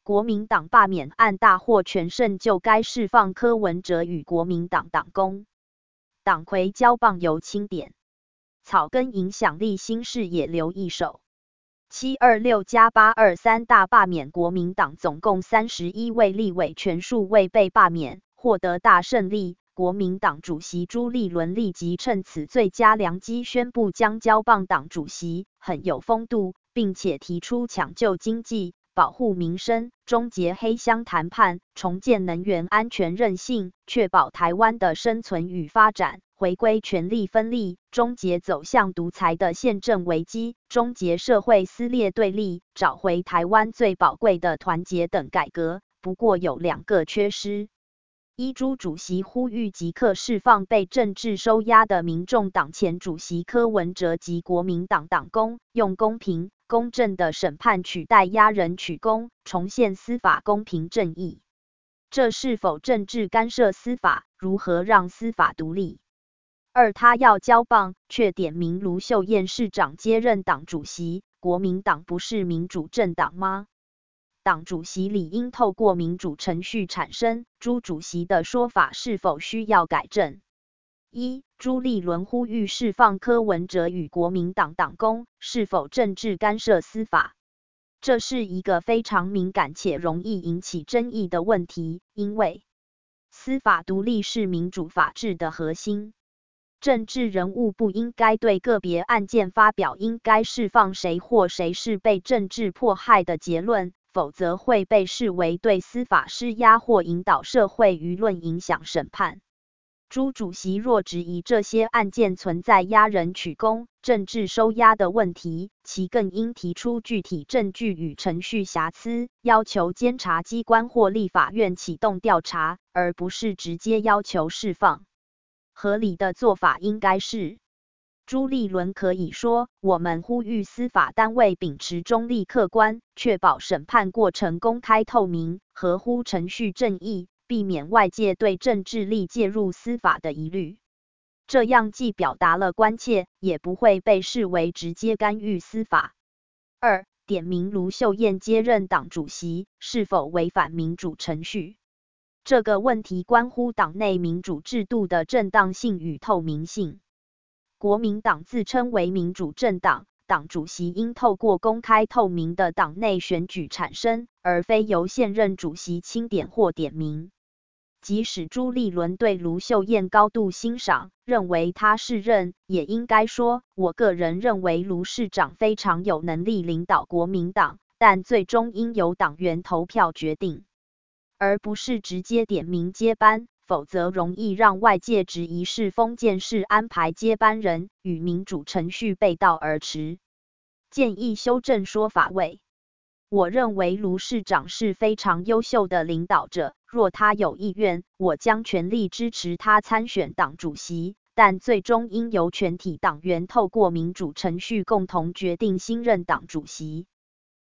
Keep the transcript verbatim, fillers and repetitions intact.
国民党罢免案大获全胜，就该释放柯文哲与国民党党工。党魁交棒由钦点，草根影响力新视野留一手。七二六加八二三大罢免国民党总共三十一位立委全数未被罢免，获得大胜利。国民党主席朱立伦立即趁此最佳良机宣布将交棒党主席，很有风度，并且提出抢救经济、保护民生、终结黑箱谈判、重建能源安全韧性、确保台湾的生存与发展、回归权力分立、终结走向独裁的宪政危机、终结社会撕裂对立、找回台湾最宝贵的团结等改革。不过有两个缺失。一、朱主席呼吁即刻释放被政治收押的民众党前主席柯文哲及国民党党工，用公平、公正的审判取代押人取公，重现司法公平正义。这是否政治干涉司法？如何让司法独立？二、他要交棒，却点名卢秀燕市长接任党主席，国民党不是民主政党吗？党主席理应透过民主程序产生，朱主席的说法是否需要改正？一、朱立伦呼吁释放柯文哲与国民党党工，是否政治干涉司法？这是一个非常敏感且容易引起争议的问题，因为司法独立是民主法治的核心。政治人物不应该对个别案件发表应该释放谁或谁是被政治迫害的结论，否则会被视为对司法施压或引导社会舆论影响审判。朱主席若质疑这些案件存在押人取公、政治收押的问题，其更应提出具体证据与程序瑕疵，要求监察机关或立法院启动调查，而不是直接要求释放。合理的做法应该是，朱立伦可以说，我们呼吁司法单位秉持中立客观，确保审判过程公开透明，合乎程序正义，避免外界对政治力介入司法的疑虑。这样既表达了关切，也不会被视为直接干预司法。二、点名卢秀燕接任党主席，是否违反民主程序？这个问题关乎党内民主制度的正当性与透明性。国民党自称为民主政党，党主席应透过公开透明的党内选举产生，而非由现任主席钦点或点名。即使朱立伦对卢秀燕高度欣赏，认为她适任，也应该说，我个人认为卢市长非常有能力领导国民党，但最终应由党员投票决定，而不是直接点名接班。否则容易让外界质疑是封建式安排接班人，与民主程序背道而驰。建议修正说法为：我认为卢市长是非常优秀的领导者，若他有意愿，我将全力支持他参选党主席，但最终应由全体党员透过民主程序共同决定新任党主席。